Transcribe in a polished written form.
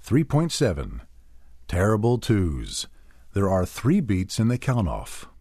3.7. Terrible twos. There are 3 beats in the count-off.